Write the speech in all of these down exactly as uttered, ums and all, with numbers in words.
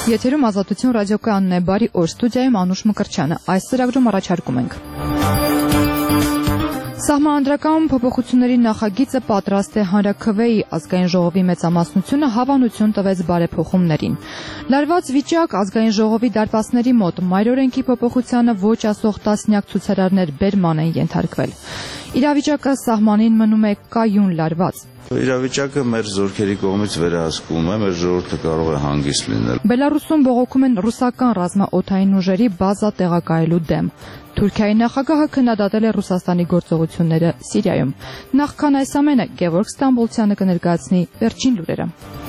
Եթերում Ազատություն ռադիոկայանն է, բարի օր, ստուդիայում Անուշ Մկրտչյանը, այս ծրագրում առաջարկում ենք։ Սահմանադրական փոփոխությունների նախագիծը պատրաստ է հանրաքվեի, ազգային ժողովի մեծամասնությունը հավանություն տվեց բարեփոխումներին։ Լարված վիճակ ազգային ժողովի դարպասների մոտ մայրօրենքի փոփոխությանը ոչ ասող տասնյակ ցուցարարներ բերման են ենթարկվել։ Իրավիճակը սահմանին մնում է կայուն լարված։ Իրավիճակը մեր զորքերի կողմից վերահսկվում է, մեր ժողովուրդը կարող է հանգիստ լինել։ Բելարուսում բողոքում են ռուսական ռազմաօդային ուժերի բազա տեղակայելու դեմ։ Թուրքիայի նախագահը քննադատել է Ռուսաստանի գործողությունները Սիրիայում։ Նախքան այս ամենը Գևորգ Ստամբոլցյանը կներկայացնի վերջին լուրերը։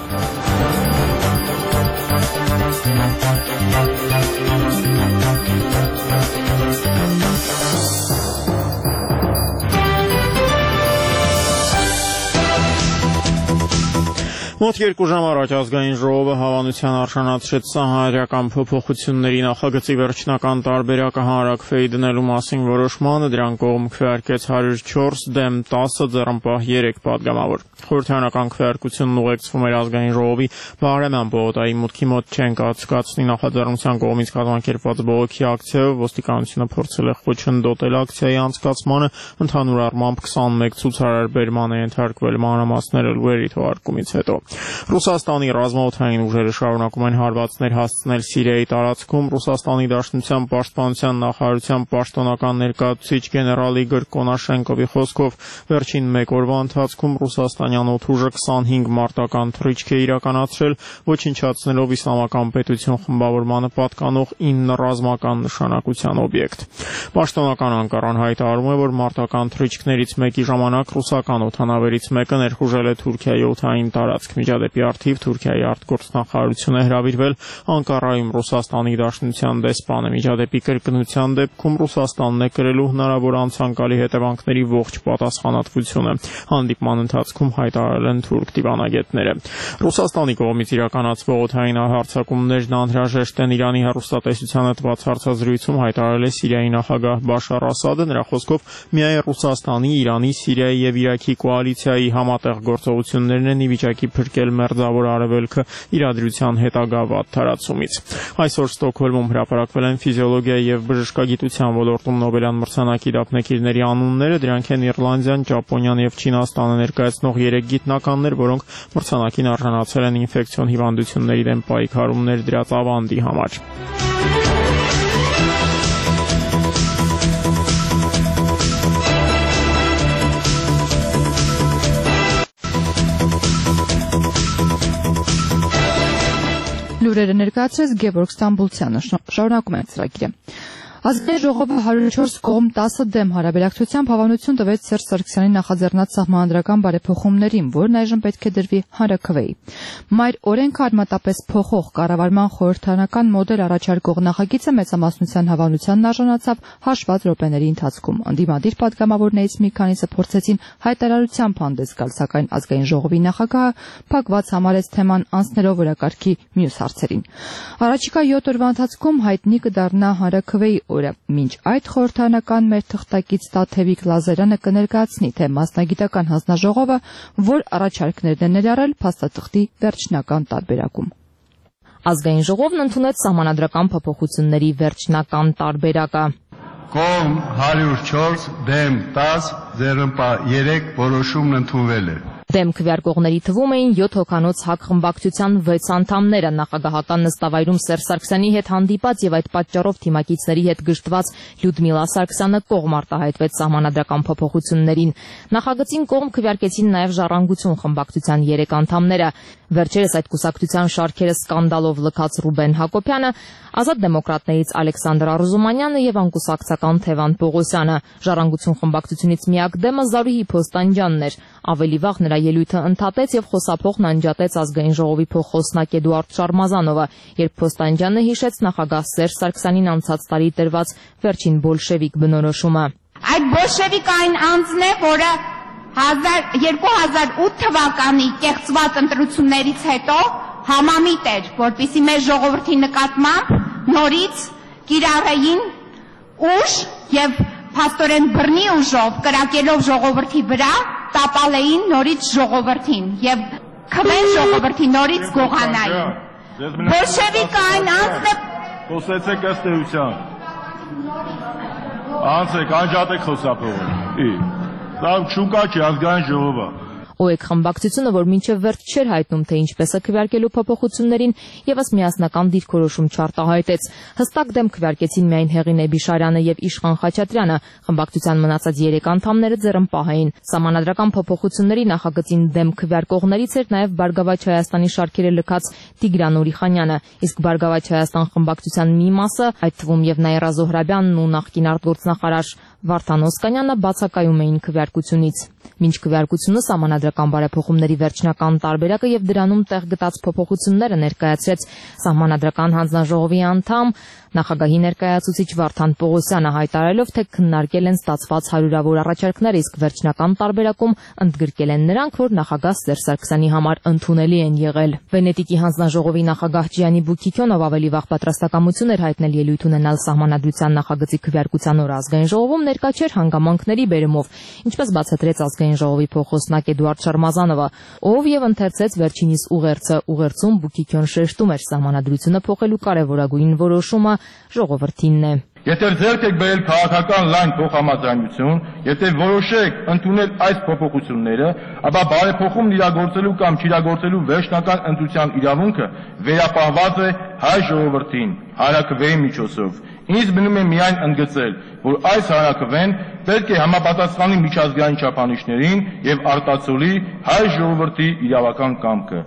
Մոտ երկու ժամ առաջ ազգային ժողովը հավանության արժանացրեց սահմանադրական փոփոխությունների նախագծի վերջնական տարբերակը հանրաքվեի դնելու մասին որոշմանը, դրան կողմ քվեարկեց հարյուր չորս դեմ տասը ձեռնպահ երեք պատգամավոր։ Խորհրդարանական քվեարկությունն ուղեկցվում էր ազգային ժողովի Բահրամյան պողոտայի մուտքի մոտ չեն կացկացնի նախաձեռնության կողմից կազմակերպված բողոքի ակցիայով ոստիկանությունը փորձել է խոչընդոտել ակցիայի անցկացմանը, ընդհանուր առմամբ քսանմեկ ցուցարար բերման է ենթարկվել, մանրամասները լուրերի թողարկումից հետո։ Ռուսաստանի ռազմաօդային ուժերը շարունակում են հարվածներ հասցնել Սիրիայի տարածքում։ Ռուսաստանի Դաշնության պաշտպանության նախարարության պաշտոնական ներկայացուցիչ գեներալ Իգոր Կոնաշենկովի խոսքով վերջին մեկ օրվա ընթացքում ռուսաստանյան օդուժը քսանհինգ մարտական թռիչք է իրականացրել, ոչնչացնելով իսլամական պետություն խմբավորմանը պատկանող ինը ռազմական նշանակության օբյեկտ։ Պաշտոնական Անկարան հայտարարում է, որ մարտական թռիչքներից մեկի ժամանակ ռուսական օդանավերից մեկը ներխուժել է Թուրքիայի օդային տարածք։ Միջադեպի առթիվ Թուրքիայի արտգործնախարարությունը հրավիրվել Անկարայում Ռուսաստանի Դաշնության դեսպանը։ Միջադեպի կրկնության դեպքում Ռուսաստանն է կրելու հնարավոր անցանկալի հետևանքների ողջ պատասխանատվությունը, հանդիպման ընթացքում հայտարարել են թուրք դիվանագետները։ Ռուսաստանի կողմից իրականացվող օդային հարձակումներն անհրաժեշտ են Իրանի հեռուստատեսությանը տված հարցազրույցում հայտարարել է Սիրիայի նախագահ Բաշար Ասադը։ Նրա խոսքով միայն Ռուսաստանի, Իրանի, Սիրիայի եւ Իրաքի կոալիցիայի համատեղ գործողություններն են ի վիճակի փրկել մերձավոր արևելքը իրադրության հետագա վատ տարածումից։ Այսօր Ստոկհոլմում հրապարակվել են ֆիզիոլոգիայի եւ բժշկագիտության ոլորտում Նոբելյան մրցանակի դափնեկիրների անունները, դրանք են Իռլանդիան, Ճապոնիան եւ Չինաստանը ներկայացնող երեք գիտնականներ, որոնք մրցանակին արժանացել են ինֆեկցիոն հիվանդությունների դեմ պայքարումներ դրած ավանդի համար։ Լուրերը ներկայացրեց Գևորգ Ստամբոլցյանը, շարունակում ենք ծրագիրը։ Ազգային ժողովը հարյուր չորս կողմ տասը դեմ հարաբերակցությամբ հավանություն տվեց Սերժ Սարգսյանի նախաձեռնած սահմանադրական բարեփոխումներին, որն այժմ պետք է դրվի հանրաքվեի։ Մայր օրենքը արմատապես փոխող կառավարման խորհրդարանական մոդել առաջարկող նախագիծը մեծամասնության հավանությանն արժանացավ հաշված րոպեների ընթացքում։ Ընդդիմադիր պատգամավորներից մի քանիսը փորձեցին հայտարարությամբ հանդես գալ, սակայն ազգային ժողովի նախագահը փակված համարեց թեման անցնելով օրակարգի մյուս հարցերին։ Առաջիկա յոթ օրվա ընթացքում հայտնի կդառնա հանրաքվեի օրը։ Մինչ այդ խորհրդարանական մեր թղթակից Տաթևիկ Լազարյանը կներկայացնի, թե մասնագիտական հանձնաժողովը որ առաջարկներն է ներառել փաստաթղթի վերջնական տարբերակում։ Ազգային ժողովն ընդունեց սահմանադրական փոփոխությունների վերջնական տարբերակը։ Կողմ հարյուր չորս դեմ տասը ձեռնպահ երեք որոշումն ընդունվել է։ Դեմ քվեարկողների թվում էին յոթ հոգանոց հակխմբակցության վեց անդամները, նախագահական նստավայրում Սերժ Սարգսյանի հետ հանդիպած եւ այդ պատճառով թիմակիցների հետ գժտված Լյուդմիլա Սարգսյանը կողմ արտահայտվեց սահմանադրական փոփոխություններին։ Նախագծին կողմ քվեարկեցին նաեւ Ժառանգություն խմբակցության երեք անդամները։ Վերջերս այդ կուսակցության շարքերը սկանդալով լքած Ռուբեն Հակոբյանը, Ազատ դեմոկրատներից Ալեքսանդր Արուզումանյանը եւ անկուսակցական Թևան Պողոսյանը։ Ժառանգություն խմբակցությունից միակ դեմը Զարուհի Փոստանջյանն էր։ Ավելի վաղ նրա ելույթը ընդհատեց եւ խոսափողն անջատեց ազգային ժողովի փոխոսնակ Էդուարդ Շարմազանովը, երբ Փոստանջյանը հիշեց նախագահ Սերժ Սարգսյանին անցած տարի տրված վերջին բոլշևիկ բնորոշումը։ Այդ բոլշևիկային անձն է, որը երկու հազար ութ թվականի կեղծված ընտրություններից հետո համամիտ էր, որպեսզի մեր ժողովրդի նկատմամբ նորից կիրառեին ուժ եւ փաստորեն բռնի ուժով կրակելով ժողովրդի վրա տապալեին նորից ժողովրդին եւ քվեն ժողովրդի նորից գողանային։ Բոլշևիկային անձն է Խոսեցեք ըստ էության։ Անցեք, անջատեք խոսափողը։ Դա չուկա չի ազգային ժողովը։ ՕԵԿ խմբակցությունը, որ մինչև վերջ չէր հայտնում, թե ինչպես է քվեարկելու փոփոխություններին, եւս միասնական դիրքորոշում չարտահայտեց։ Հստակ դեմ քվեարկեցին միայն Հեղինե Բիշարյանը եւ Իշխան Խաչատրյանը։ Խմբակցության մնացած երեք անդամները ձեռնպահ էին։ Սահմանադրական փոփոխությունների նախագծին դեմ քվեարկողներից էր նաեւ Բարգավաճ Հայաստանի շարքերը լքած Տիգրան Օրիխանյանը, իսկ Բարգավաճ Հայաստան խմբակցության մի մասը, այդ թվում եւ Նաիրա Զոհրաբյանն ու նախկին արտգործնախարար Վարդան Օսկանյանը բացակայում էին քվեարկությունից։ Մինչ քվեարկությունը սահմանադրական բարեփոխումների վերջնական տարբերակը եւ դրանում տեղ գտած փոփոխությունները ներկայացրեց Սահմանադրական հանձնաժողովի անդամ նախագահի ներկայացուցիչ Վարդան Պողոսյանը, հայտարարելով, թե քննարկել են ստացված հարյուրավոր առաջարկներ, իսկ վերջնական տարբերակում ընդգրկել են նրանք, որ նախագահ Սերժ Սարգսյանի համար ընդունելի են եղել։ Վենետիկի հանձնաժողովի նախագահ Ջիանի Բուկիկյոնով ավելի վաղ պատրաստակամություն էր հայտնել ելույթ ունենալ Սահմանադրության նախագծի քվեարկության օր ազգային ժողովում ներկա չէր հանգամանքների բերումով, ինչպես բացատրեց ազգային ժողովի փոխոստնակ Էդուարդ Շարմազանովը, ով եւ ընթերցեց վերջինիս ուղերձը։ Ուղերձում Բուկիկյոն շեշտում էր Սահմանադրությունը փոխելու կարևորագույն որոշումը ժողովրդինն է։ Եթե ձեռք եք բերել քաղաքական լայն փոխհամաձայնություն, եթե որոշեք ընդունել այս փոփոխությունները, ապա բարեփոխումն իրագործելու կամ չիրագործելու վերջնական ընտրության իրավունքը վերապահված է հայ ժողովրդին հանրաքվեի միջոցով։ Ինձ մնում է միայն ընդգծել, որ այս հանրաքվեն պետք է համապատասխանի միջազգային չափանիշներին եւ արտացոլի հայ ժողովրդի իրավական կամքը։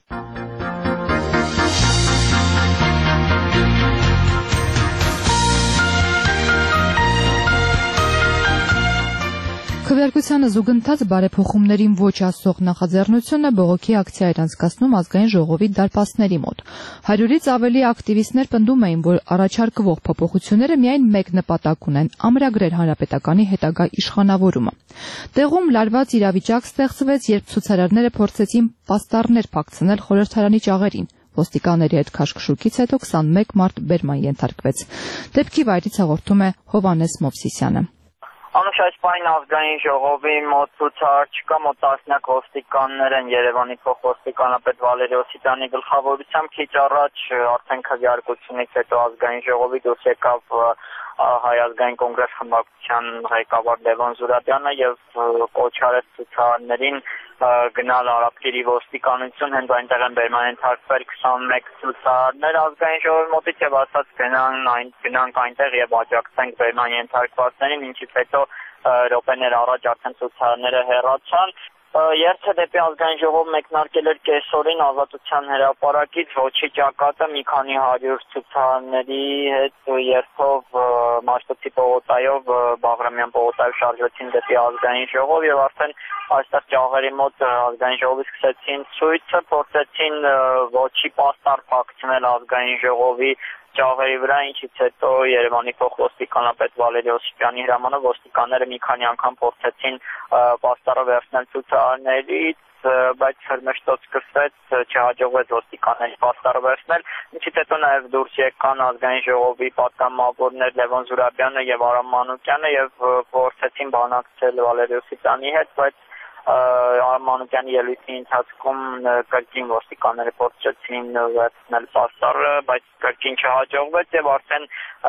Քվեարկությանը զուգընթաց բարեփոխումներին ոչ ասող նախաձեռնությունը բողոքի ակցիա էր անցկացնում ազգային ժողովի դարպասների մոտ։ Հարյուրից ավելի ակտիվիստներ պնդում էին, որ առաջարկվող փոփոխությունները միայն մեկ նպատակ ունեն՝ ամրագրել հանրապետականի հետագա իշխանավորումը։ Տեղում լարված իրավիճակ ստեղծվեց, երբ ցուցարարները փորձեցին պաստառներ փակցնել խորհրդարանի ճաղերին։ Ոստիկանների հետ քաշքշուկից հետո քսանմեկ մարդ բերման ենթարկվեց։ Դեպքի վայրից հաղորդում է Հովհաննես Մովսիսյանը։ Անուշ այս պայն ազգային ժողովի մոտ ցուցարար չկա, մոտ տասնյակ ոստիկաններ են Երևանի փոխոստիկանապետ Վալերի Օսիպյանի գլխավորությամբ քիչ առաջ արդեն քվեարկությունից հետո ազգային ժողովի դուրս եկավ Հայ ազգային կոնգրես խմբակցության ղեկավար Լևոն Զուրաբյանը եւ կոչ արեց ցուցարարներին գնալ Արաբկիրի ոստիկանություն, հենց այնտեղ են բերման ենթարկվել քսանմեկ ցուցարարներ ազգային ժողովի մոտից եւ ասաց գնան այն գնանք այնտեղ եւ աջակցենք բերման ենթարկվածներին, ինչից հետո րոպեներ առաջ արդեն ցուցարարները հեռացան։ Երթը դեպի ազգային ժողով մեկնարկել էր կեսօրին Ազատության հրապարակից, ոչի ճակատը մի քանի հարյուր ցուցարարների հետ երթով Մաշտոցի պողոտայով, Բաղրամյան պողոտայով շարժվեցին դեպի ազգային ժողով եւ արդեն այստեղ ճաղերի մոտ ազգային ժողովի սկսեցին ցույցը, փորձեցին ոչի պաստառ փակցնել ազգային ժողովի ճաղերի վրա, ինչից հետո Երևանի փոխոստիկանապետ Վալերի Օսիպյանի հրամանով ոստիկանները մի քանի անգամ փորձեցին պաստառը վերցնել ցուցարարներից, բայց հրմշտոց սկսվեց, չհաջողվեց ոստիկանների պաստառը վերցնել, ինչից հետո նաև դուրս եկան ազգային ժողովի պատգամավորներ Լևոն Զուրաբյանը եւ Արամ Մանուկյանը եւ փորձեցին բանակցել Վալերի Օսիպյանի հետ, բայց Արամ Մանուկյանի ելույթի ընթացքում կրկին ոստիկանները փորձեցին վերցնել պաստառը, բայց կրկին չհաջողվեց եւ արդեն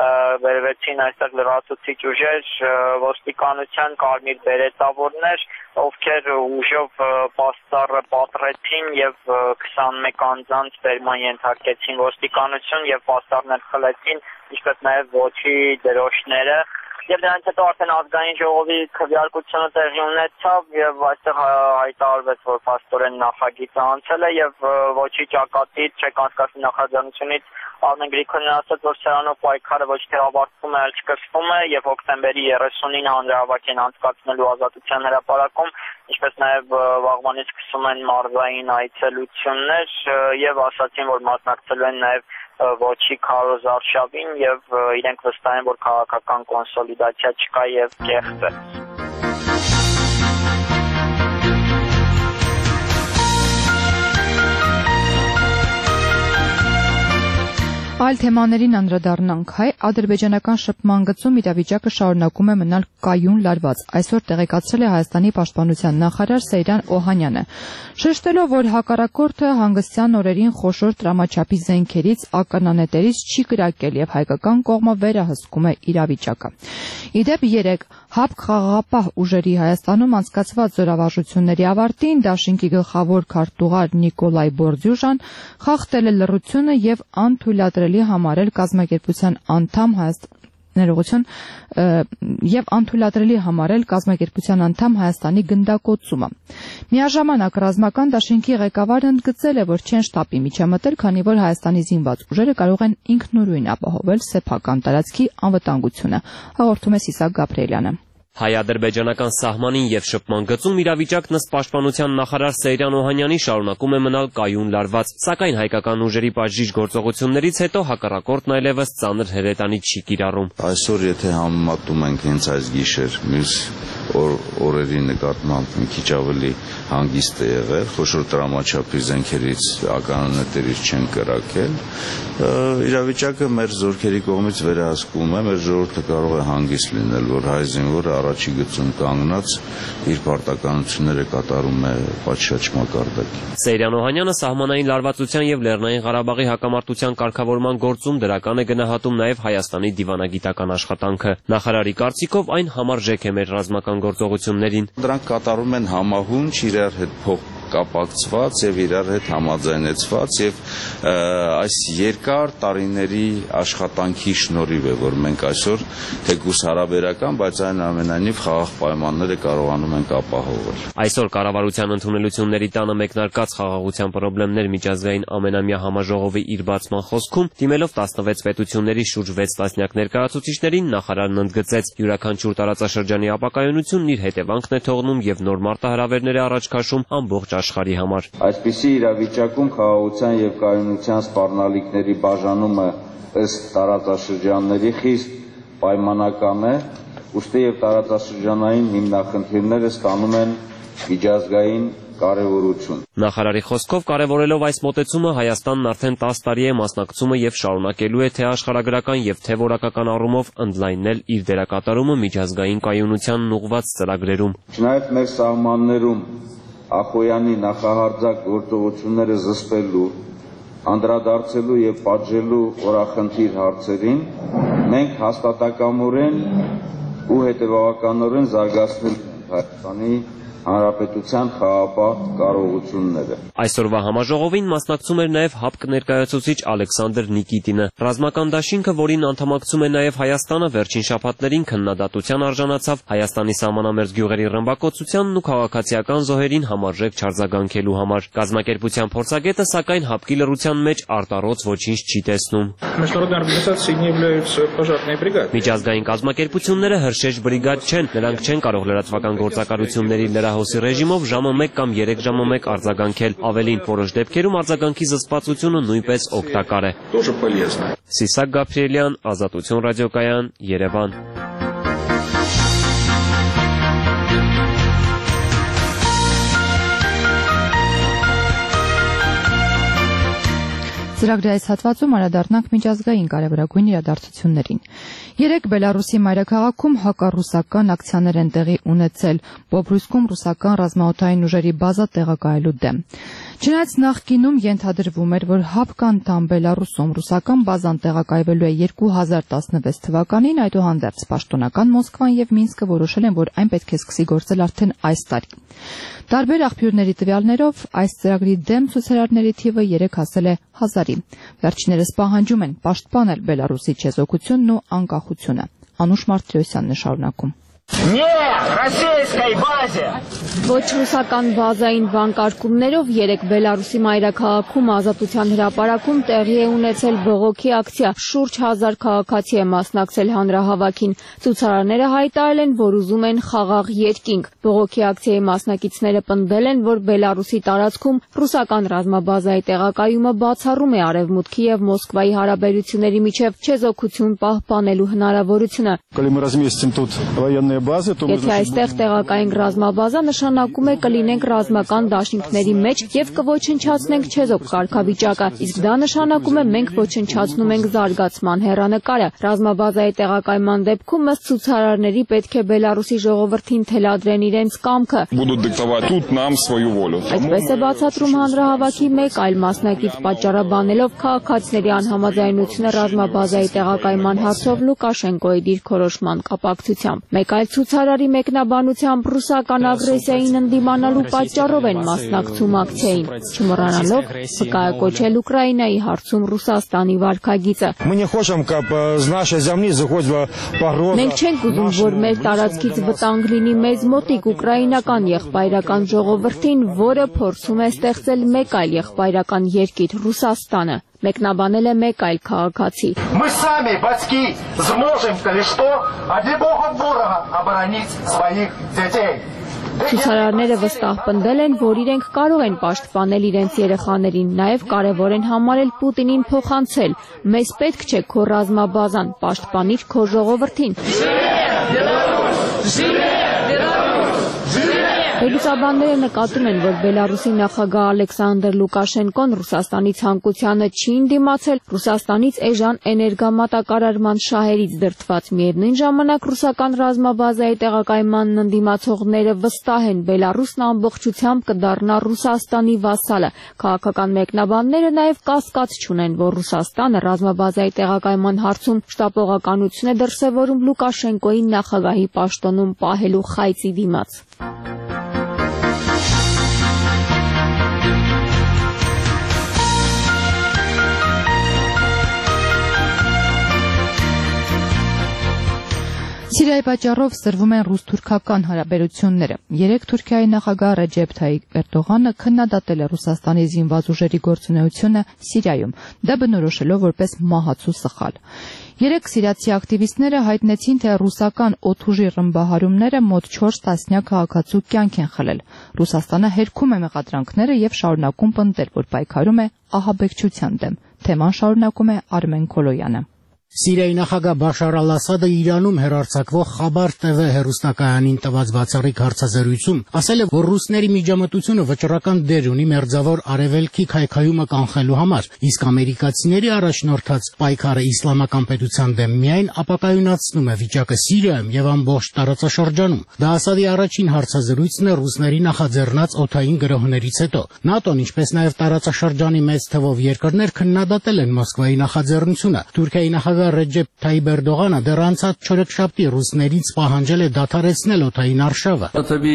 վերվեցին այստեղ լրացուցիչ ուժեր, ոստիկանության կարմիր բերետավորներ, ովքեր ուժով պաստառը պատռեցին եւ քսանմեկ անձանց բերման ենթարկեցին ոստիկանություն եւ պաստառներ խլեցին, ինչպես նաեւ ոչի դրոշները։ Եվ դրանից հետո արդեն ազգային ժողովի քվեարկությունը տեղի ունեցավ եւ այստեղ հայտարարվեց, որ փաստորեն նախագիծը անցել է եւ ոչի ճակատից, չեկանցկացի նախաձեռնությունից Արմեն Գրիգորյանը ասաց, որ սրանով պայքարը ոչ թե ավարտվում է, այլ սկսվում է եւ հոկտեմբերի երեսունին հանրահավաք են անցկացնելու Ազատության հրապարակում, ինչպես նաեւ վաղվանից սկսում են մարզային այցելություններ եւ ասացին, որ մասնակցելու են նաեւ ոչի քարոզ արշավին եւ իրենք վստահ են, որ քաղաքական կոնսոլիդացիա չկա եւ կեղծ է։ Այլ թեմաներին անդրադառնանք։ Հայ-ադրբեջանական շփման գծում իրավիճակը շարունակում է մնալ կայուն լարված։ Այսօր տեղեկացրել է Հայաստանի պաշտպանության նախարար Սեյրան Օհանյանը, շեշտելով, որ հակառակորդը հանգստյան օրերին խոշոր տրամաչափի զենքերից, ականանետերից չի կրակել եւ հայկական կողմը վերահսկում է իրավիճակը։ Իդեպ երեկ ՀԱՊԿ խաղաղապահ ուժերի Հայաստանում անցկացված զորավարժությունների ավարտին դաշինքի գլխավոր քարտուղար Նիկոլայ Բորդյուժան խախտել է լռությունը եւ անթույլատրելի համարել կազմակերպության անդամ Հայաստան ներողություն եւ անթույլատրելի համարել կազմակերպության անդամ Հայաստանի գնդակոծումը։ Միաժամանակ ռազմական դաշինքի ղեկավարը ընդգծել է, որ չեն շտապի միջամտել, քանի որ Հայաստանի զինված ուժերը կարող են ինքնուրույն ապահովել սեփական տարածքի անվտանգությունը, հաղորդում է Սիսակ Գաբրիելյանը։ Հայ-ադրբեջանական սահմանին եւ շփման գծում իրավիճակն ըստ պաշտպանության նախարար Սեյրան Օհանյանի շարունակում է մնալ կայուն լարված, սակայն հայկական ուժերի բաժիժ գործողություններից հետո հակառակորդն այլևս ծանր հրետանի չի կիրառում։ Այսօր եթե համեմատում ենք հենց այս գիշեր մյուս օրերի նկատմամբ մի քիչ ավելի հանգիստ է եղել, խոշոր տրամաչափի զենքերից, ականանետերից չեն կրակել, իրավիճակը մեր զորքերի կողմից վերահսկվում է, մեր ժողովուրդը կարող է հանգիստ լինել, որ հայ զինվորը առաջի գծում կանգնած իր պարտականությունները կատարում է պատշաճ մակարդակի։ Սեյրան Օհանյանը սահմանային լարվածության եւ Լեռնային Ղարաբաղի հակամարտության կարգավորման գործում դրական է գնահատում նաեւ Հայաստանի դիվանագիտական աշխատանքը։ Նախարարի կարծիքով այն համարժեք է մեր ռազմական գործողություններին։ Դրանք կատարում են համահունչ, իրար հետ փոխ կապակցված եւ իրար հետ համաձայնեցված եւ այս երկար տարիների աշխատանքի շնորհիվ է, որ մենք այսօր թեկուզ հարաբերական, բայց այնուամենայնիվ խաղաղ պայմանները կարողանում ենք ապահովել։ Այսօր կառավարության ընդունելությունների տանը մեկնարկած խաղաղության խնդիրներ միջազգային ամենամյա համաժողովի իր բացման խոսքում դիմելով տասնվեց պետությունների շուրջ վեց տասնյակ ներկայացուցիչներին նախարարն ընդգծեց յուրաքանչյուր տարածաշրջանի ապակայունությունն իր հետևանքն է թողնում եւ նոր մարտահրավերներ է առաջ քաշում ամբողջ աշխարհի համար։ Այսպիսի իրավիճակում խաղաղության եւ կայունության սպառնալիքների բաժանումը ըստ տարածաշրջանների խիստ պայմանական է, ուստի եւ տարածաշրջանային հիմնախնդիրները ստանում են միջազգային կարևորություն։ Նախարարի խոսքով կարևորելով այս մոտեցումը Հայաստանն արդեն տասը տարի է մասնակցում եւ շարունակելու է թե աշխարհագրական եւ թե որակական առումով ընդլայնել իր դերակատարումը միջազգային կայունությանն ուղղված ծրագրերում։ Չնայած մեր սահմաններում Ախոյանի նախահարձակ գործողությունները զսպելու, անդրադարձելու եւ պատժելու օրախնդիր հարցերին մենք հաստատակամորեն ու հետեւականորեն զարգացնել ենք Հայաստանի Հանրապետության խաղաղապահ կարողությունները։ Այսօրվա համաժողովին մասնակցում էր նաև ՀԱՊԿ ներկայացուցիչ Ալեքսանդր Նիկիտինը։ Ռազմական դաշինքը, որին անդամակցում է նաև Հայաստանը, վերջին շաբաթներին քննադատության արժանացավ Հայաստանի սահմանամերձ գյուղերի ռմբակոծությանն ու քաղաքացիական զոհերին համարժեք չարձագանքելու համար։ Կազմակերպության փորձագետը, սակայն ՀԱՊԿ-ի լռության մեջ արտառոց ոչինչ չի տեսնում։ Միջազգային կազմակերպությունները հրշեջ բրիգադ չեն, նրանք չեն կարող լրատվական գործակալությունների լրահոսի ռեժիմով ժամը մեկ կամ երեք ժամը մեկ արձագանքել, ավելին որոշ դեպքերում արձագանքի զսպվածությունը նույնպես օգտակար է։ Սիսակ Գաբրիելյան, Ազատություն ռադիոկայան, Երևան։ Ծրագրի այս հատվածում անդրադառնանք միջազգային կարևորագույն իրադարձություններին։ Երեկ Բելարուսի մայրաքաղաքում հակառուսական ակցիաներ են տեղի ունեցել Բոբրուսկում ռուսական ռազմաօդային ուժերի բազա տեղակայելու դեմ։ Չնայած նախկինում ենթադրվում էր, որ ՀԱՊԿ անդամ Բելարուսում ռուսական բազան տեղակայվելու է երկու հազար տասնվեց թվականին, այդուհանդերձ պաշտոնական Մոսկվան եւ Մինսկը որոշել են, որ այն պետք է սկսի գործել արդեն այս տարի։ Տարբեր աղբյուրների տվյալներով այս ծրագրի դեմ ցուցարարների թիվը երեք հասել է հազարի։ Վերջիններս պահանջում են պաշտպանել Բելարուսի չեզոքությունն ու անկախությունը։ Անուշ Մարտիրոսյանն է շարունակում։ Ոչ ռուսական բազային վանկարկումներով երեկ Բելարուսի մայրաքաղաքում Ազատության հրապարակում տեղի է ունեցել բողոքի ակցիա։ Շուրջ հազար քաղաքացի է մասնակցել հանրահավաքին։ Ցուցարարները հայտարարել են, որ ուզում են խաղաղ երկինք։ Բողոքի ակցիայի մասնակիցները պնդել են, որ Բելարուսի տարածքում ռուսական ռազմաբազայի տեղակայումը բացառում է Արևմուտքի եւ Մոսկվայի հարաբերությունների միջև չեզոքություն պահպանելու հնարավորությունը։ Եթե այստեղ տեղակայենք ռազմաբազա, նշանակում է կլինենք ռազմական դաշինքների մեջ եւ կոչնչացնենք չեզոք կարգավիճակը, իսկ դա նշանակում է մենք ոչնչացնում ենք զարգացման հեռանկարը։ Ռազմաբազայի տեղակայման դեպքում ըստ ցուցարարների պետք է Բելարուսի ժողովրդին թելադրեն իրենց կամքը։ Այդպես է բացատրում հանրահավաքի մեկ այլ մասնակից, պատճառաբանելով քաղաքացիների անհամաձայնությունը ռազմաբազայի տեղակայման հարցով Լուկաշենկոյի դիրքորոշման կապակցությամբ։ Մեկ այլ ցուցարարի մեկնաբանությամբ ռուսական ագրեսիային ընդդիմանալու պատճառով են մասնակցում ակցիային, չմոռանալով վկայակոչել Ուկրաինայի հարցում Ռուսաստանի վարքագիծը։ Մենք չենք ուզում, որ մեր տարածքից վտանգ լինի մեզ մոտիկ ուկրաինական եղբայրական ժողովրդին, որը փորձում է ստեղծել մեկ այլ եղբայրական երկիր Ռուսաստանը։ Մեկնաբանել է մեկ այլ քաղաքացի։ Ցուցարարները վստահ պնդել են, որ իրենք կարող են պաշտպանել իրենց երեխաներին, նաև կարևոր են համարել Պուտինին փոխանցել. «Մեզ պետք չէ քո ռազմաբազան, պաշտպանիր քո ժողովրդին»։ Վերլուծաբանները նկատում են, որ Բելարուսի նախագահ Ալեքսանդր Լուկաշենկոն Ռուսաստանի ցանկությանը չի ընդդիմացել, Ռուսաստանից էժան էներգամատակարարման շահերից դրդված, միևնույն ժամանակ ռուսական ռազմաբազայի տեղակայմանն ընդդիմացողները վստահ են, Բելարուսն ամբողջությամբ կդառնա Ռուսաստանի վասալը։ Քաղաքական մեկնաբանները նաև կասկած չունեն, որ Ռուսաստանը ռազմաբազայի տեղակայման հարցում շտապողականություն է դրսևորում Լուկաշենկոյի նախագահի պաշտոնում պահելու խայծի դիմաց։ Սիրիայի պատճառով սրվում են ռուս-թուրքական հարաբերությունները։ Երեկ Թուրքիայի նախագահ Ռեջեփ Թայիփ Էրդողանը քննադատել է Ռուսաստանի զինված ուժերի գործունեությունը Սիրիայում, դա բնորոշելով որպես մահացու սխալ։ Երեկ սիրիացի ակտիվիստները հայտնեցին, թե ռուսական օդուժի ռմբահարումները մոտ չորս տասնյակ քաղաքացու կյանք են խլել։ Ռուսաստանը հերքում է մեղադրանքները եւ շարունակում պնդել, որ պայքարում է ահաբեկչության դեմ։ Թեման շարունակում է Արմեն Քոլոյանը։ Սիրիայի նախագահ Բաշար Ալ-Ասադը Իրանում հեռարձակվող Խաբար T V հեռուստակայանին տված բացառիկ հարցազրույցում ասել է, որ ռուսների միջամտությունը վճռական դեր ունի մերձավոր արևելքի քայքայումը կանխելու համար, իսկ ամերիկացիների առաջնորդած պայքարը իսլամական պետության դեմ միայն ապակայունացնում է վիճակը Սիրիայում եւ ամբողջ տարածաշրջանում։ Դա Ասադի առաջին հարցազրույցն է ռուսների նախաձեռնած օդային գրոհներից հետո։ ՆԱՏՕ-ն, ինչպես նաեւ տարածաշրջանի մեծ թվով երկրներ քննադատել են Մոսկվայի նախաձեռնությունը։ Թուրքիայի նախագահ Ռեջեփ Թայիփ Էրդողանը դեռ անցած չորեքշաբթի ռուսներից պահանջել է դադարեցնել օդային արշավը։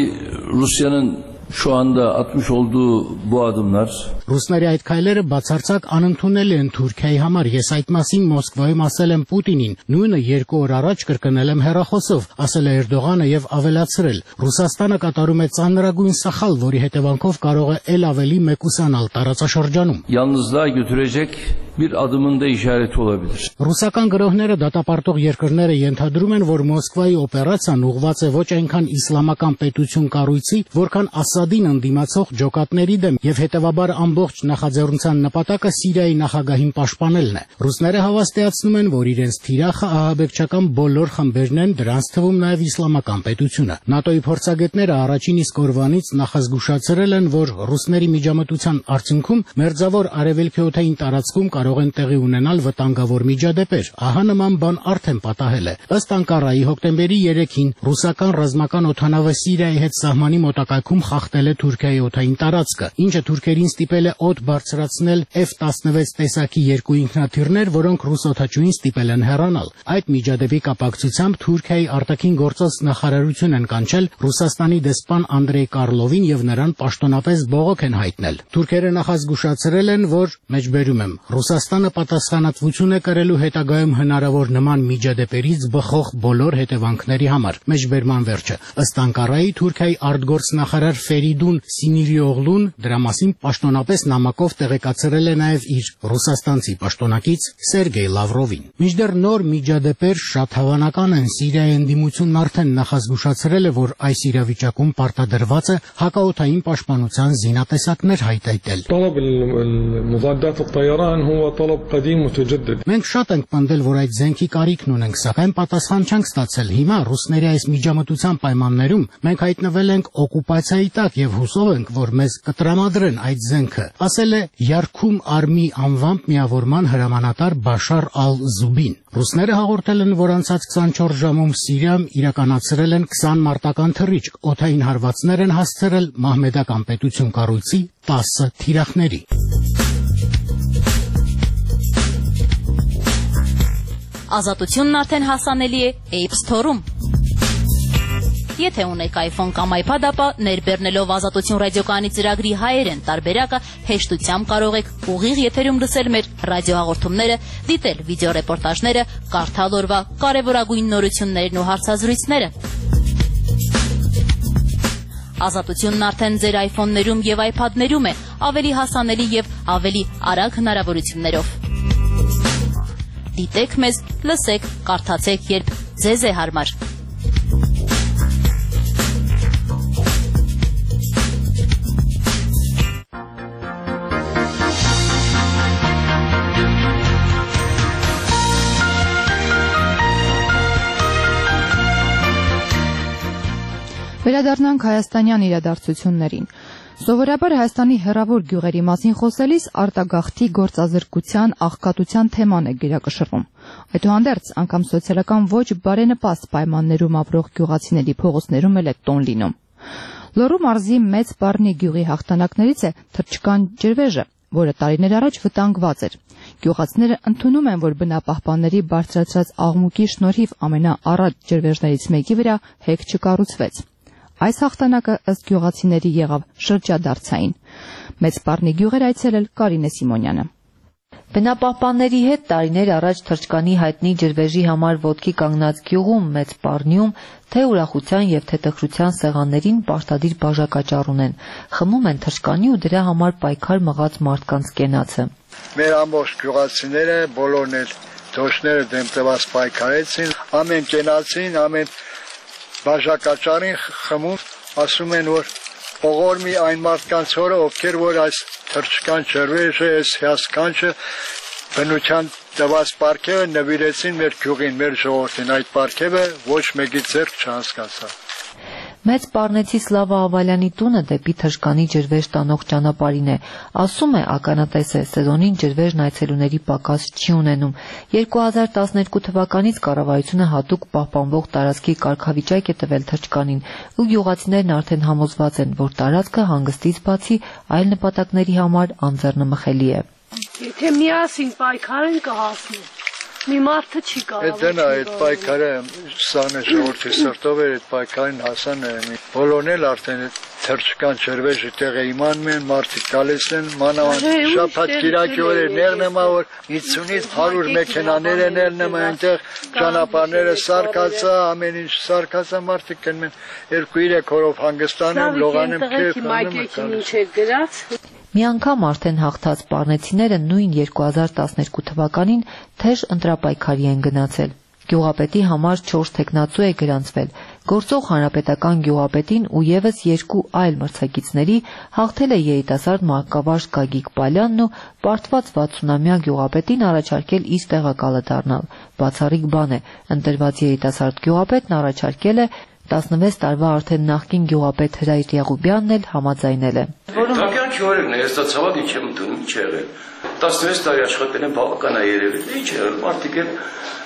Şu anda atmış olduğu bu adımlar Ռուսների այդ քայլերը բացարձակ անընդունելի են Թուրքիայի համար։ Ես այդ մասին Մոսկվայում ասել եմ Պուտինին, նույնը երկու օր առաջ կրկնել եմ հեռախոսով, ասել է Էրդողանը եւ ավելացրել. Ռուսաստանը կատարում է ծանրագույն սխալ, որի հետևանքով կարող է ել ավելի մեկուսանալ տարածաշրջանում։ Yalnızlığa götürecek bir adımın da işareti olabilir. Ռուսական գրողները դատապարտող երկրները ենթադրում են, որ Մոսկվայի օպերացիան ուղղված է ոչ այնքան իսլամական պետություն կառույցի, որքան Ասադին ընդդիմացող ջոկատների դեմ եւ հետեւաբար ամբողջ նախաձեռնության նպատակը Սիրիայի նախագահին պաշտպանելն է։ Ռուսները հավաստիացնում են, որ իրենց թիրախը ահաբեկչական բոլոր խմբերն են, դրանց թվում նաեւ իսլամական պետությունը։ ՆԱՏՕ-ի փորձագետները առաջին իսկ օրվանից նախազգուշացրել են, որ ռուսների միջամտության արդյունքում մերձավոր արևելքի օդային տարածքում կարող են տեղի ունենալ վտանգավոր միջադեպեր։ Ահա նման բան արդեն պատահել է։ Ըստ Անկարայի հոկտեմբերի երեքին ռուսական ռազմական օդանավը Սիրիայի հետ սահմանի մոտակայքում խախտել է Թուրքիայի օդային տարածքը, ինչը թուրքերին ստիպել է օդ բարձրացնել F տասնվեց տեսակի երկու ինքնաթիռներ, որոնք ռուս օդաչուին ստիպել են հեռանալ։ Այդ միջադեպի կապակցությամբ Թուրքիայի արտաքին գործոց նախարարություն են կանչել Ռուսաստանի դեսպան Անդրեյ Կարլովին եւ նրան պաշտոնապես բողոք են հայտնել։ Թուրքերը նախազգուշացրել են, որ մեջբերում եմ Ռուսաստանը պատասխանատվություն է կրելու հետագայում հնարավոր նման միջադեպերից բխող բոլոր հետևանքների համար։ Մեջբերման վերջը։ Ըստ Անկարայի Թուրքիայի արտգործնախարար Ֆերիդուն Սինիրիօղլուն դրա մասին պաշտոնապես նամակով տեղեկացրել է նաև իր ռուսաստանցի պաշտոնակից Սերգեյ Լավրովին։ Մինչդեռ նոր միջադեպեր շատ հավանական են, Սիրիայի ընդդիմությունն արդեն նախազգուշացրել է, որ այս իրավիճակում պարտադրված է հակաօդային պաշտպանության զինատեսակներ հայտայտել։ Մենք շատ ենք պնդել, որ այդ զենքի կարիքն ունենք, սակայն պատասխան չենք ստացել։ Հիմա ռուսների այս միջամտության պայմաններում մենք հայտնվել ենք օկուպացիայի տակ եւ հուսով ենք, որ մեզ կտրամադրեն այդ զենքը, ասել է Յարքում արմի անվամբ միավորման հրամանատար Բաշար ալ-Զուբին։ Ռուսները հաղորդել են, որ անցած քսանչորս ժամում Սիրիայում իրականացրել են քսան մարտական թռիչք, օդային հարվածներ են հասցրել մահմեդական պետություն կառույցի տասը թիրախների։ Ազատությունն արդեն հասանելի է App Store-ում։ Եթե ունեք iPhone կամ iPad, ապա ներբեռնելով Ազատություն ռադիոկայանի ծրագրի հայերեն տարբերակը հեշտությամբ կարող եք ուղիղ եթերում լսել մեր ռադիոհաղորդումները, դիտել վիդեոռեպորտաժները, կարդալ օրվա կարևորագույն նորություններն ու հարցազրույցները։ Ազատությունն արդեն ձեր iPhone-ներում եւ iPad-ներում է, ավելի հասանելի եւ ավելի արագ հնարավորություններով։ Դիտեք մեզ, լսեք, կարդացեք, երբ ձեզ է հարմար։ Վերադառնանք հայաստանյան իրադարձություններին։ Սովորաբար Հայաստանի հեռավոր գյուղերի մասին խոսելիս արտագաղթի գործազրկության, աղքատության թեման է գերակշռում։ Այդուհանդերձ, անգամ սոցիալական ոչ բարենպաստ պայմաններում ապրող գյուղացիների փողոցներում էլ է տոն լինում։ Լոռու մարզի Մեծ Պառնի գյուղի հաղթանակներից է թռչկան ջրվեժը, որը տարիներ առաջ վտանգված էր։ Գյուղացիները ընդունում են, որ բնապահպանների բարձրացրած աղմուկի շնորհիվ ամենաառատ ջրվեժներից մեկի վրա հեք չկառուցվեց։ Այս հաղթանակը ըստ գյուղացիների եղավ շրջադարձային։ Մեծ Պառնի գյուղեր այցելել Կարինե Սիմոնյանը։ Բնապահպանների հետ տարիներ առաջ թռչկանի հայտնի ջրվեժի համար ոտքի կանգնած գյուղում Մեծ Պառնիում թե ուրախության եւ թե տխրության սեղաններին պարտադիր բաժակաճառ ունեն։ Խմում են թռչկանի ու դրա համար պայքար մղած մարդկանց կենացը։ Մեր ամբողջ գյուղացիները բոլորն էլ դոշները դեմ տված պայքարեցին, ամեն կենացին, ամեն բաժակաճառին խմում, ասում են, որ ողորմի այն մարդկանց հորը, ովքեր որ այս թռչկան ջրվեժը, այս հիասքանչը բնության տված պարգևը նվիրեցին մեր գյուղին, մեր ժողովրդին, այդ պարգևը ոչ մեկի ձեռք չհասկացավ։ Մեծ Պառնեցի Սլավա Ավալյանի տունը դեպի թռչկանի ջրվեժ տանող ճանապարհին է։ Ասում է, ականատես է, սեզոնին ջրվեժն այցելուների պակաս չի ունենում։ երկու հազար տասներկու թվականից կառավարությունը հատուկ պահպանվող տարածքի կարգավիճակ է տվել թռչկանին, ու գյուղացիներն արդեն համոզված են, որ տարածքը հանգստից բացի այլ նպատակների համար անձեռնմխելի է։ Եթե միասին պայքարեն կհասնեն։ Մի մարդը չի կարող։ Այդ նա այդ պայքարը սան է ժողովրդի սրտով էր, այդ պայքարին հասան է։ Բոլորն էլ արդեն թռչկան ջրվեժի տեղը իմանում են, մարդիկ գալիս են, մանավանդ շաբաթ կիրակի օրերն եմ, որ ինձնից հարյուր մեքենաներ են ելնում այնտեղ, ճանապարհները սարկած է, ամեն ինչ սարկած է, մարդիկ գնում են երկու երեք օրով հանգստանում, լողանում, քեֆ Մի անգամ արդեն հաղթած պառնեցիները նույն երկու հազար տասներկու թվականին թեժ ընտրապայքարի են գնացել։ Գյուղապետի համար չորս թեկնածու է գրանցվել։ Գործող հանրապետական գյուղապետին ու եւս երկու այլ մրցակիցների հաղթել է երիտասարդ մանկավարժ Գագիկ Պալյանն ու պարտված վաթսունամյա գյուղապետին առաջարկել իր տեղակալը դառնալ։ Բացառիկ բան է, ընտրված երիտասարդ գյուղապետն առաջարկել է տասնվեց տարվա արդեն նախկին գյուղապետ Հրայր Եղուբյանն էլ համաձայնել է։ Տակյան չորերն է, ես դա ցավալի չեմ ընդունում, ինչ եղել։ տասնվեց տարի աշխատել են բավական է երևել, ինչ եղել, մարդիկ էլ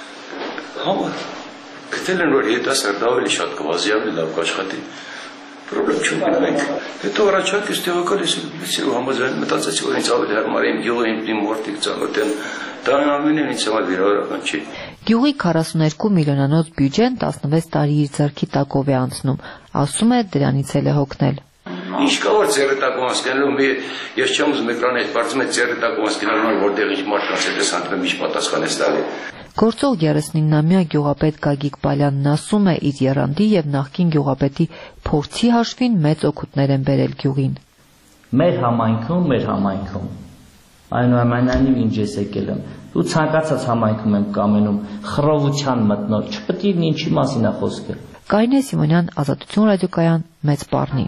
գտել են, որ երիտասարդ ավելի շատ կվազի, ավելի լավ կաշխատի, պրոբլեմ չունենք մենք։ Հետո առաջարկ ես տեղակալ ես ու համաձայնել մտածեցի, որ ինձ ավելի հարմար է իմ գյուղը իմ մարդիկ ծանոթ են, դա ամենին ինձ համար վիրավորական չի։ Գյուղի քառասուներկու միլիոնանոց բյուջեն տասնվեց տարի իր ձեռքի տակով է անցնում, ասում է դրանից էլ է հոգնել։ Ինչ կա որ ձեռը տակով անցնելու, ես չեմ ուզում էկրանի հետ բարձում է ձեռը տակով անցնելու, որտեղ ինչ մարդկանց հետ ես հանդիպում, ինչ պատասխան ես տալի։ Գործող երեսնինամյա գյուղապետ Գագիկ Պալյանն ասում է, իր եռանդի եւ նախկին գյուղապետի փորձի հաշվին մեծ օգուտներ են բերել գյուղին։ Մեր համայնքում, մեր համայնքում այնուամենայնիվ ինչ ես եկել եմ, դու ցանկացած համայնքում եմ կամենում խռովության մտնոր, չպետք է ինչի մասին է խոսքը։ Կարինե Սիմոնյան, Ազատություն ռադիոկայան, Մեծ Պարնի։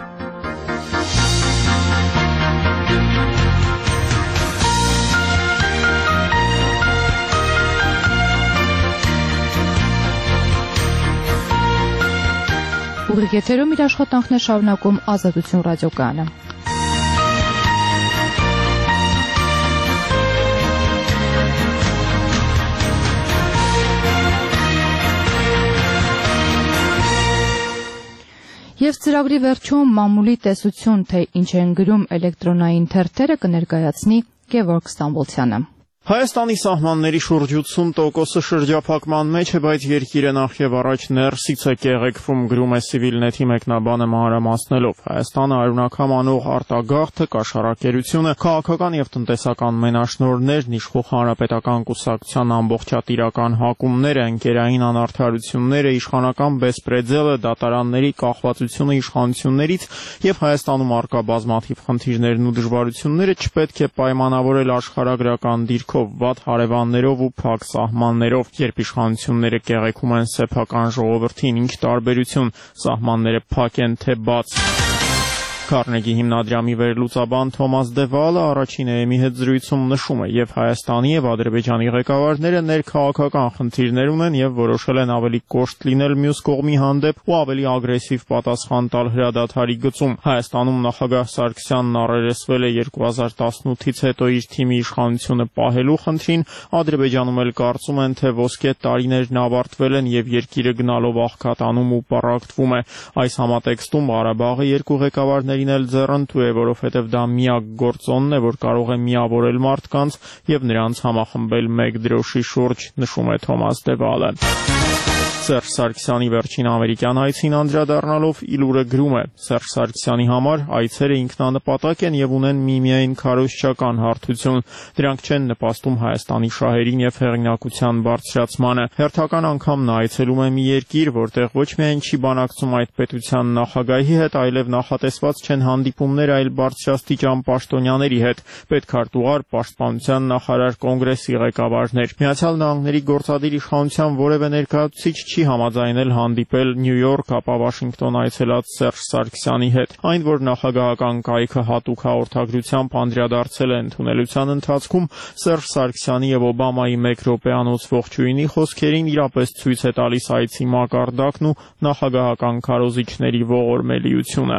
Ուղիղ եթերում իր աշխատանքն է շարունակում Ազատություն ռադիոկայանը։ Եվ ծրագրի վերջում մամուլի տեսություն, թե ինչ են գրում էլեկտրոնային թերթերը, կներկայացնի Գևորգ Ստամբոլցյանը։ Հայաստանի սահմանների շուրջ ութսուն տոկոսը շրջափակման մեջ է, բայց երկիրը նախ եւ առաջ ներսից է կեղեքվում, գրում է Civilnet-ի մեկնաբանը մանրամասնելով։ Հայաստանը արյունակամ անող արտագաղթը, կաշառակերությունը, քաղաքական եւ տնտեսական մենաշնորհներն, իշխող հանրապետական կուսակցության ամբողջատիրական հակումները, ընկերային անարդարությունները, իշխանական բեսպրեդելը, դատարանների կախվածությունը իշխանություններից եւ Հայաստանում արկա բազմաթիվ խնդիրներն ու դժվարությունները չպետք է պայմանավորել աշխարհագրական դիրքով, վատ հարևաններով ու փակ սահմաններով, երբ իշխանությունները կեղեքում են սեփական ժողովրդին, ինչ տարբերություն, սահմանները փակ են թե բաց։ Քարնեգի հիմնադրամի վերլուծաբան Թոմաս Դևալը առաջին է էմի հետ զրույցում նշում է, եւ Հայաստանի եւ Ադրբեջանի ղեկավարները ներքաղաքական խնդիրներ ունեն եւ որոշել են ավելի կոշտ լինել մյուս կողմի հանդեպ ու ավելի ագրեսիվ պատասխան տալ հրադադարի գծում։ Հայաստանում նախագահ Սարգսյանն առերեսվել է երկու հազար տասնութից հետո իր թիմի իշխանությունը պահելու խնդրին, Ադրբեջանում էլ կարծում են, թե ոսկե տարիներն ավարտվել են եւ երկիրը գնալով աղքատանում ու պառակտվում է։ Այս համատեքստում Ղարաբաղը երկու ղեկավարներ էլ ձեռնտու է, որովհետև դա միակ գործոնն է, որ կարող է միավորել մարդկանց եւ նրանց համախմբել մեկ դրոշի շուրջ, նշում է Թոմաս Դևալը։ Սերժ Սարգսյանի վերջին ամերիկյան այցին անդրադառնալով Իլուրը գրում է. Սերժ Սարգսյանի համար այցերը ինքնանպատակ են եւ ունեն միմիայն քարոզչական հարթություն։ Դրանք չեն նպաստում Հայաստանի շահերին եւ հեղինակության բարձրացմանը։ Հերթական անգամ նա այցելում է մի երկիր, որտեղ ոչ միայն չի բանակցում այդ պետության նախագահի հետ, այլև նախատեսված չեն հանդիպումներ այլ բարձրաստիճան պաշտոնյաների հետ, պետքարտուղար, պաշտպանության նախարար, կոնգրեսի ղեկավարներ։ Միացյալ Նահանգների գործադիր իշխանության որևէ ներկայացուցիչ չի համաձայնել հանդիպել Նյու Յորք, ապա Վաշինգտոն այցելած Սերժ Սարգսյանի հետ։ Այն, որ նախագահական կայքը հատուկ հաղորդագրությամբ անդրադարձել է ընդունելության ընթացքում Սերժ Սարգսյանի եւ Օբամայի մեկ րոպեանոց ողջույնի խոսքերին, իրապես ցույց է տալիս այցի մակարդակն ու նախագահական քարոզիչների ողորմելիությունը։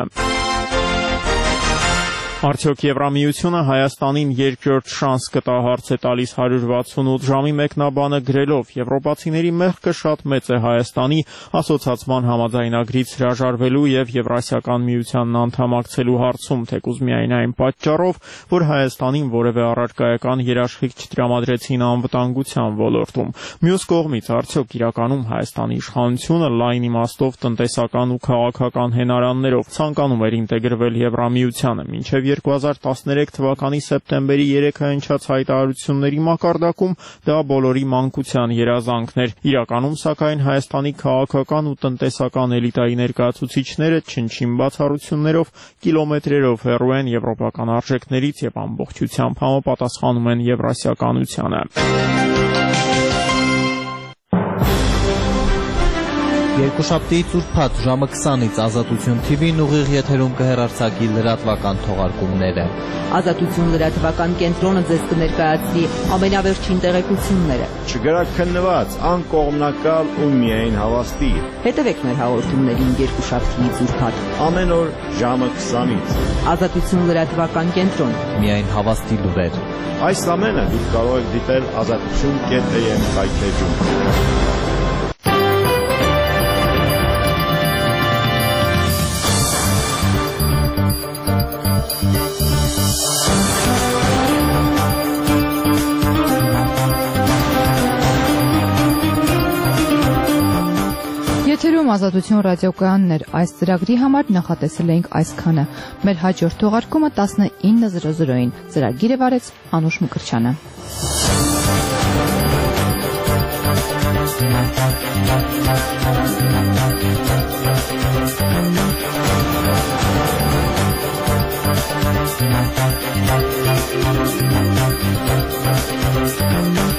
Արդյոք Եվրամիությունը Հայաստանին երկրորդ շանս կտա, հարց է տալիս հարյուր վաթսունութ ժամի մեկնաբանը գրելով. Եվրոպացիների մեղքը շատ մեծ է Հայաստանի ասոցիացման համաձայնագրից հրաժարվելու եւ Եվրասիական միությանն անդամակցելու հարցում, թեկուզ միայն այն պատճառով, որ Հայաստանին որևէ առարկայական երաշխիք չտրամադրեցին անվտանգության ոլորտում։ Մյուս կողմից, արդյոք իրականում Հայաստանի իշխանությունը լայն իմաստով տնտեսական ու քաղաքական հենարաններով ցանկանում էր ինտեգրվել Եվրամիությանը, մինչև երկու հազար տասներեք թվականի սեպտեմբերի երեքը հնչած հայտարարությունների մակարդակում դա բոլորի մանկության երազանքն էր։ Իրականում, սակայն, Հայաստանի քաղաքական ու տնտեսական էլիտայի ներկայացուցիչները չնչին բացառություններով կիլոմետրերով հեռու են եվրոպական արժեքներից եւ ամբողջությամբ համապատասխանում են եվրասիականությանը։ Երկուշաբթիից ուրբաթ ժամը քսանից Ազատություն թի վին ուղիղ եթերում կհեռարձակի լրատվական թողարկումները։ Ազատություն լրատվական կենտրոնը ձեզ կներկայացնի ամենավերջին տեղեկությունները։ Չգրաքննված, անկողմնակալ ու միայն հավաստի։ Հետևեք մեր հաղորդումներին երկուշաբթիից ուրբաթ ամեն օր ժամը քսանից։ Ազատություն լրատվական կենտրոն։ Միայն հավաստի լուրեր։ Այս ամենը դուք կարող եք դիտել ազատություն կետ էմ կայքեջում։ Եթերում Ազատություն ռադիոկայանն էր, այս ծրագրի համար նախատեսել էինք այսքանը։ Մեր հաջորդ թողարկումը տասնինը զրո զրոին։ Ծրագիրը վարեց Անուշ Մկրտչյանը։ Thank you.